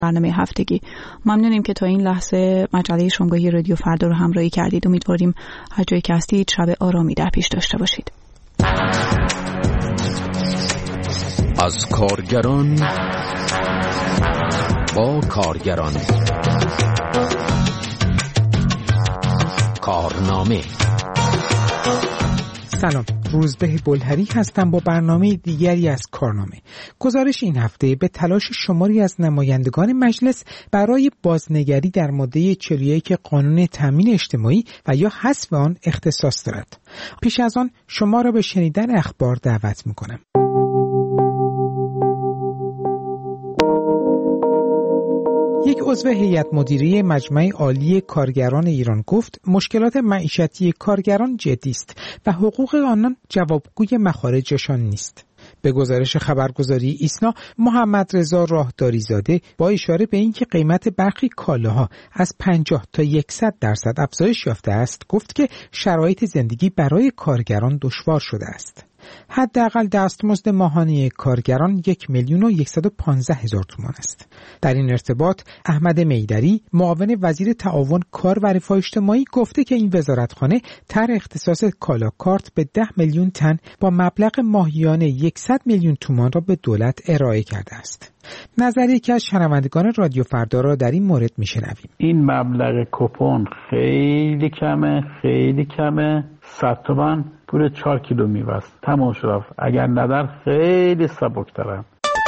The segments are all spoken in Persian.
برنامه هفتگی. ممنونیم که تا این لحظه مجله شنبه‌ای رادیو فردا رو همراهی کردید. امیدواریم هر جایی که هستید شب آرامی در پیش داشته باشید. از کارگران با کارگران، کارنامه. سلام، روزبه بلهری هستم با برنامه دیگری از کارنامه. گزارش این هفته به تلاش شماری از نمایندگان مجلس برای بازنگری در ماده 41 قانون تامین اجتماعی و یا حذف آن اختصاص دارد. پیش از آن شما را به شنیدن اخبار دعوت می‌کنم. یک عضو هیئت مدیره مجمع عالی کارگران ایران گفت مشکلات معیشتی کارگران جدی است و حقوق آنان جوابگوی مخارجشان نیست. به گزارش خبرگزاری ایسنا، محمد رضا راهداری‌زاده با اشاره به اینکه قیمت برخی کالاها از 50 تا 100% افزایش یافته است، گفت که شرایط زندگی برای کارگران دشوار شده است. حداقل دستمزد ماهانه کارگران 1,115,000 تومان است. در این ارتباط احمد میدری، معاون وزیر تعاون کار و رفاه اجتماعی، گفته که این وزارتخانه طرح اختصاص کالا کارت به 10 میلیون تن با مبلغ ماهیانه 100 میلیون تومان را به دولت ارائه کرده است. نظری که از شنوندگان رادیو فردا را در این مورد میشنویم. این مبلغ کوپن خیلی کمه. 100 تومان پول 4 کیلو میوه است. تمام شد. اگر ندن خیلی سبک‌ترن.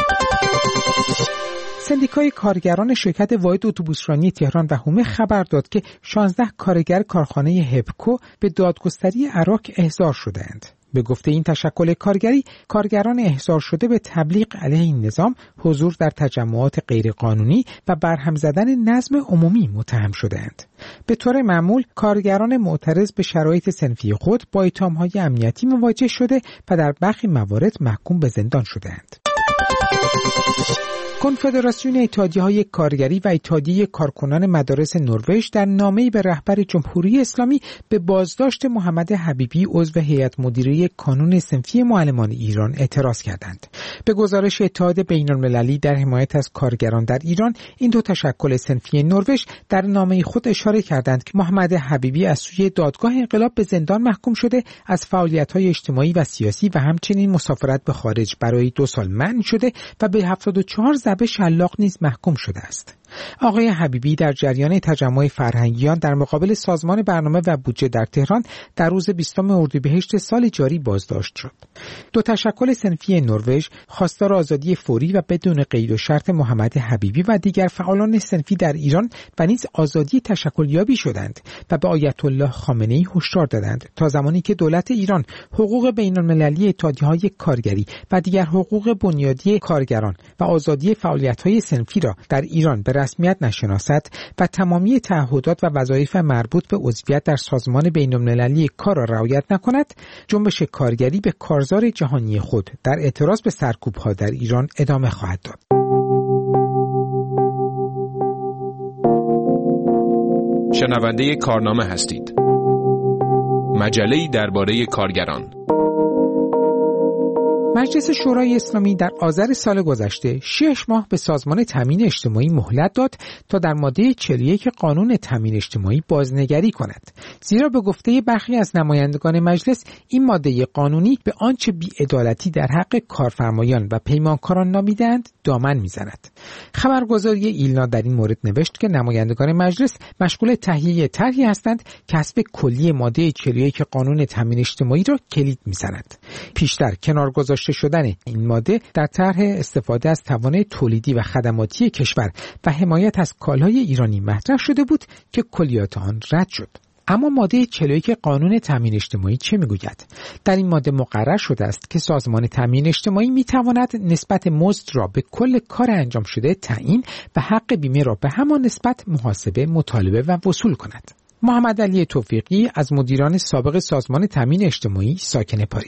سندیکای کارگران شرکت واحد اتوبوسرانی تهران و هومه خبر داد که 16 کارگر کارخانه هپکو به دادگستری عراق احضار شدند. به گفته این تشکل کارگری، کارگران احضار شده به تبلیغ علیه این نظام، حضور در تجمعات غیرقانونی و برهم زدن نظم عمومی متهم شدند. به طور معمول کارگران معترض به شرایط صنفی خود با اتهام‌های امنیتی مواجه شده و در برخی موارد محکوم به زندان شدند. کنفدراسیون اتحادیه‌های کارگری و اتحادیه کارکنان مدارس نروژ در نامه‌ای به رهبر جمهوری اسلامی به بازداشت محمد حبیبی عضو هیئت مدیره کانون صنفی معلمان ایران اعتراض کردند. به گزارش اتحاد بین‌المللی در حمایت از کارگران در ایران، این دو تشکل صنفی نروژ در نامه خود اشاره کردند که محمد حبیبی از سوی دادگاه انقلاب به زندان محکوم شده، از فعالیت‌های اجتماعی و سیاسی و همچنین مسافرت به خارج برای 2 سال منع شده و به 74 ضربه شلاق نیز محکوم شده است. آقای حبیبی در جریان تجمع فرهنگیان در مقابل سازمان برنامه و بودجه در تهران در روز 20 اردیبهشت سال جاری بازداشت شد. دو تشکل صنفی نروژ خواستار آزادی فوری و بدون قید و شرط محمد حبیبی و دیگر فعالان صنفی در ایران و نیز آزادی تشکلیابی شدند و به آیت الله خامنه‌ای هشدار دادند تا زمانی که دولت ایران حقوق بین‌المللی اتحادیه‌های کارگری و دیگر حقوق بنیادی کارگران و آزادی فعالیت‌های صنفی را در ایران به رسمیت نشناسد و تمامی تعهدات و وظایف مربوط به عضویت در سازمان بین‌المللی کار را رعایت نکند، جنبش کارگری به کارزار جهانی خود در اعتراض به سرکوب‌ها در ایران ادامه خواهد داد. شنونده کارنامه هستید. مجله‌ای درباره کارگران. مجلس شورای اسلامی در آذر سال گذشته 6 ماه به سازمان تامین اجتماعی مهلت داد تا در ماده 41 قانون تامین اجتماعی بازنگری کند. زیرا به گفته برخی از نمایندگان مجلس، این ماده قانونی به آنچه بی‌عدالتی در حق کارفرمایان و پیمانکاران نامیدند دامن میزند. خبرگزاری ایلنا در این مورد نوشت که نمایندگان مجلس مشغول تهیه طرحی هستند که حسب کلی ماده 41 قانون تامین اجتماعی را کلید میزند. پیشتر کنارگذاشته شدن این ماده در طرح استفاده از توان تولیدی و خدماتی کشور و حمایت از کالای ایرانی مطرح شده بود که کلیات آن رد شد. اما ماده 41 قانون تامین اجتماعی چه میگوید؟ در این ماده مقرر شده است که سازمان تامین اجتماعی میتواند نسبت مزد را به کل کار انجام شده تعیین و حق بیمه را به همان نسبت محاسبه، مطالبه و وصول کند. محمد علی توفیقی از مدیران سابق سازمان تامین اجتماعی ساکن پاریس: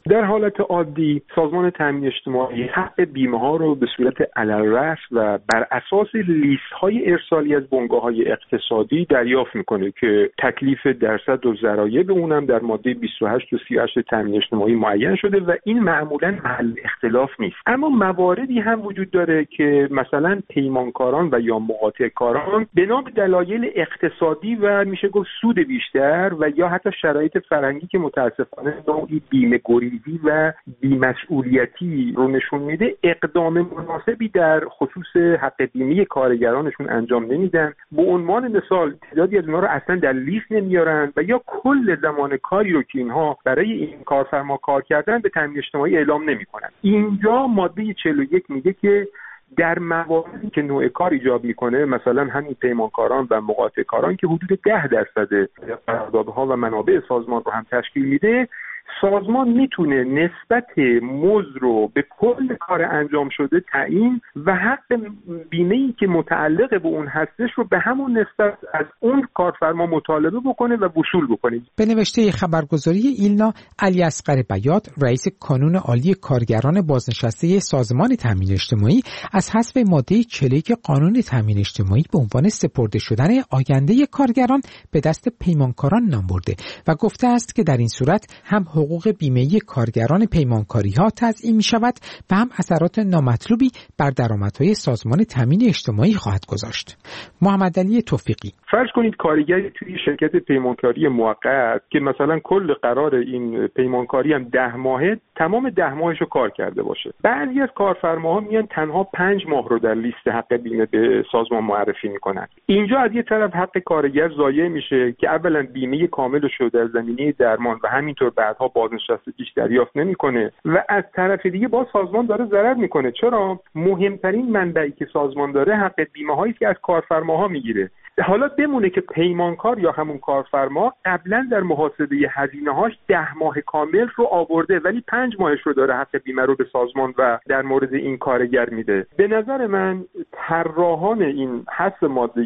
در حالت عادی سازمان تامین اجتماعی حق بیمه ها رو به صورت علالرأس و بر اساس لیست های ارسالی از بنگاه‌های اقتصادی دریافت میکنه که تکلیف درصد و ضرایب اونم در ماده 28 و 38 تامین اجتماعی معین شده و این معمولاً محل اختلاف نیست. اما مواردی هم وجود داره که مثلا پیمانکاران و یا مقاطع کاران بنا به دلایل اقتصادی و میشه گفت سود بیشتر و یا حتی شرایط فرهنگی که متاسفانه نوعی بیمه گریزی و بی‌مسئولیتی رو نشون میده، اقدام مناسبی در خصوص حق بیمه کارگرانشون انجام نمیدن. به عنوان مثال تعدادی از اینا رو اصلا در لیست نمیارن و یا کل زمان کاری رو که اینها برای این کارفرما کار کردن به تامین اجتماعی اعلام نمیکنن. اینجا ماده 41 میگه که در مواردی که نوع کار ایجاب میکنه، مثلا همین پیمانکاران و مقاطع کاران که حدود 10% قراردادها و منابع سازمان رو هم تشکیل میده، سازمان میتونه نسبت مزد رو به کل کار انجام شده تعیین و حق بیمه‌ای که متعلق به اون هستش رو به همون نسبت از اون کارفرما مطالبه بکنه و وصول بکنه. به نوشته خبرگزاری ایلنا، علی اصغر بیات، رئیس کانون عالی کارگران بازنشسته سازمان تامین اجتماعی، از حذف ماده 41 قانون تامین اجتماعی به عنوان سپرده شدن آینده کارگران به دست پیمانکاران نام برده و گفته است که در این صورت هم حقوق بیمه‌ای کارگران پیمانکاری‌ها تضییع می‌شود و هم اثرات نامطلوبی بر درآمدهای سازمان تامین اجتماعی خواهد گذاشت. محمد علی توفیقی: فرض کنید کارگری توی شرکت پیمانکاری موقت که مثلا کل قرار این پیمانکاری هم 10 ماهه، تمام 10 ماهشو کار کرده باشه. بعضی از کارفرماها میان تنها 5 ماه رو در لیست حق بیمه به سازمان معرفی میکنن. اینجا از یه طرف حق کارگر ضایع میشه که اولا بیمه کامل شده در زمینه درمان و همینطور بعدها بازنشستگیش دریافت نمیکنه و از طرف دیگه باز سازمان داره ضرر میکنه. چرا؟ مهمترین منبعی که سازمان داره حق بیمه هایی که از کارفرماها میگیره. حالا بمونه که پیمانکار یا همون کارفرما قبلا در محاسبه هزینه‌هاش 10 ماه کامل رو آورده ولی 5 ماهش رو داره حق بیمه رو به سازمان و در مورد این کارگر میده. به نظر من طراحان این حذف ماده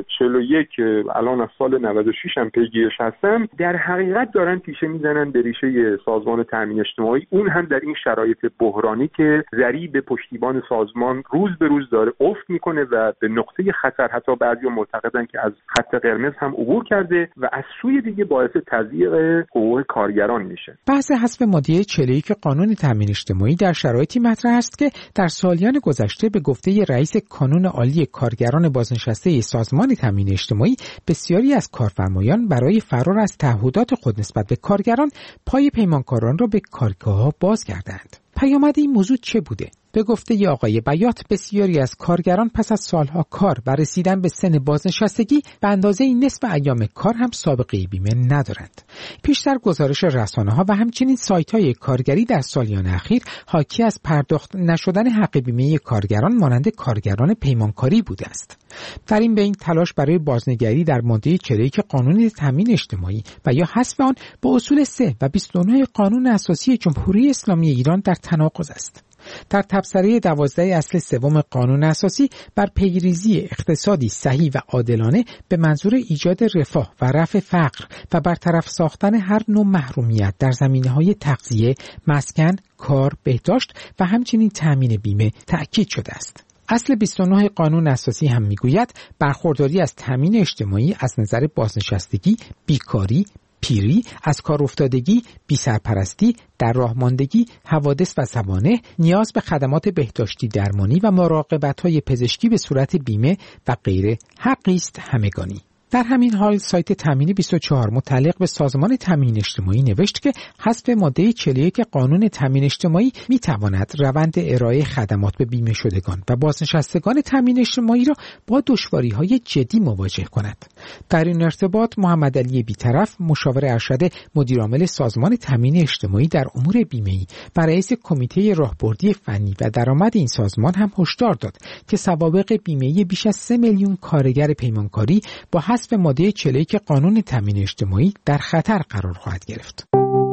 41 الان از سال 96 هم پیگیرش هستم، در حقیقت دارن تیشه میزنن به ریشه سازمان تامین اجتماعی، اون هم در این شرایط بحرانی که ضریب پشتیبان سازمان روز به روز داره افت میکنه و به نقطه خطر حتی بعضی معتقدن که از خط قرمز هم عبور کرده و از سوی دیگه باعث تضییق حقوق کارگران میشه. بحث حذف ماده 41 قانون تامین اجتماعی در شرایطی مطرح است که در سالیان گذشته به گفته رئیس کانون عالی کارگران بازنشسته سازمان تامین اجتماعی، بسیاری از کارفرمایان برای فرار از تعهدات خود نسبت به کارگران پای پیمانکاران را به کارگاه‌ها باز کردند. پیامد این موضوع چه بوده؟ به گفته آقای بیات، بسیاری از کارگران پس از سالها کار و رسیدن به سن بازنشستگی به اندازه نصف ایام کار هم سابقه بیمه ندارند. پیشتر گزارش رسانه‌ها و همچنین سایت‌های کارگری در سالیان اخیر حاکی از پرداخت نشدن حق بیمه کارگران مانند کارگران پیمانکاری بوده است. در این بین تلاش برای بازنگری در ماده 41 قانون تامین اجتماعی و یا حذف آن با اصول 3 و 29 قانون اساسی جمهوری اسلامی ایران در تناقض است. در تبصره 12 اصل 3 قانون اساسی بر پیریزی اقتصادی صحیح و عادلانه به منظور ایجاد رفاه و رفع فقر و برطرف ساختن هر نوع محرومیت در زمینه‌های تغذیه، مسکن، کار، بهداشت و همچنین تأمین بیمه تأکید شده است. اصل 29 قانون اساسی هم میگوید برخورداری از تامین اجتماعی از نظر بازنشستگی، بیکاری، پیری، از کار افتادگی، بی‌سرپرستی، در راه ماندگی، حوادث و سوانح، نیاز به خدمات بهداشتی درمانی و مراقبت‌های پزشکی به صورت بیمه و غیره حقی است همگانی. در همین حال سایت تامین 24 متعلق به سازمان تامین اجتماعی نوشت که حذف ماده 41 قانون تامین اجتماعی می‌تواند روند ارائه خدمات به بیمه شدگان و بازنشستگان تامین اجتماعی را با دشواری‌های جدی مواجه کند. در این ارتباط محمد علی بیطرف، مشاور ارشد مدیرعامل سازمان تامین اجتماعی در امور بیمه‌ای و رئیس کمیته راهبردی فنی و درآمد این سازمان هم هشدار داد که سوابق بیمه‌ای بیش از 3 میلیون کارگر پیمانکاری با حذف ماده 41 قانون تامین اجتماعی در خطر قرار خواهد گرفت.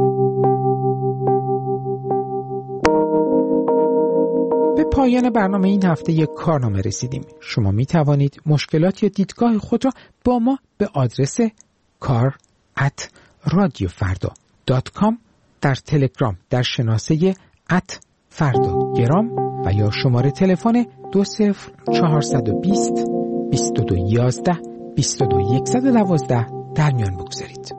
به پایان برنامه این هفته یک کارنامه رسیدیم. شما می توانید مشکلات یا دیدگاه خود را با ما به آدرس kar@radiofarda.com در تلگرام در شناسه @فرداگرام و یا شماره تلفن 20420 2211 22112 در میان بگذارید.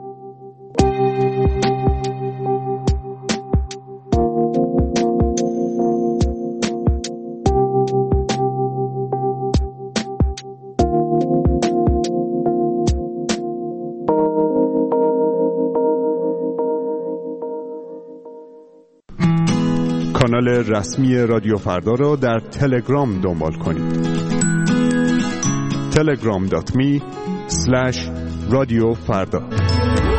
کانال رسمی رادیو فردا را در تلگرام دنبال کنید. telegram.me/رادیو فردا